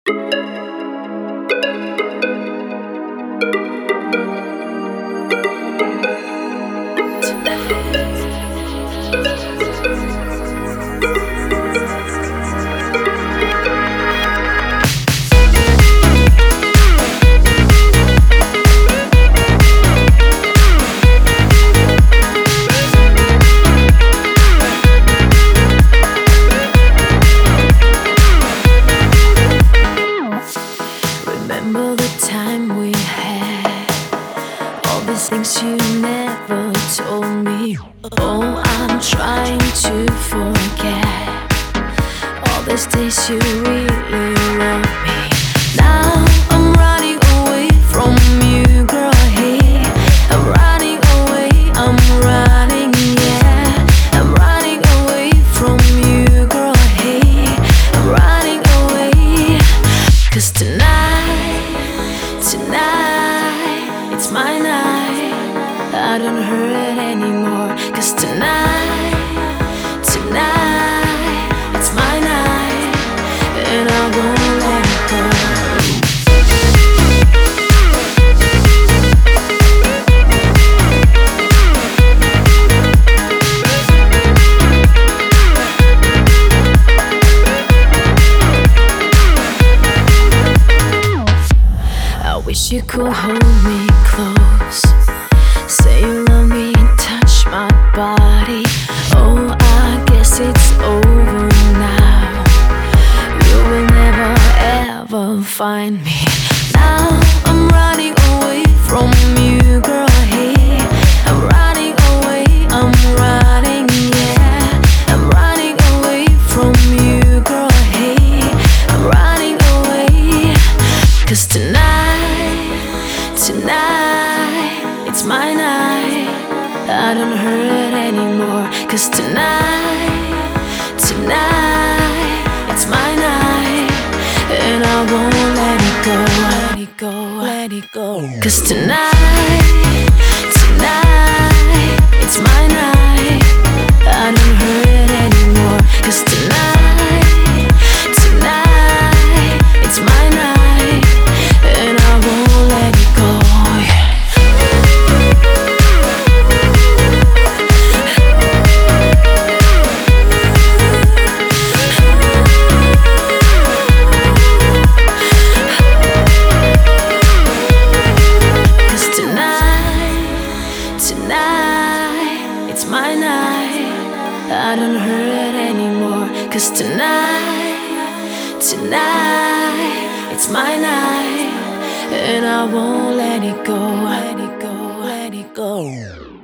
Remember the time we had, all these things you never told me. Oh, I'm trying to forget all these days you really loved me. Now I'm running away from you, girl. Hey, I'm running away, I'm running, yeah. I'm running away from you, girl. Hey, I'm running away. 'Cause tonight, it's my night. I don't hurt anymore. 'Cause tonight, it's my night. And I won't let it go. I wish you could hold me close, say you love me and touch my body. Oh, I guess it's over now. You will never ever find me. Now I'm running away from you, girl. Hey, I'm running away, I'm running, yeah. I'm running away from you, girl. Hey, I'm running away. 'Cause tonight, it's my night. I don't hurt anymore. 'Cause tonight, it's my night. And I won't let it go, let it go, let it go. 'Cause tonight, it's my night. I don't hurt anymore. 'Cause tonight, it's my night. And I won't let it go. Tonight, it's my night. I don't hurt anymore. 'Cause tonight, it's my night. And I won't let it go, let it go, let it go.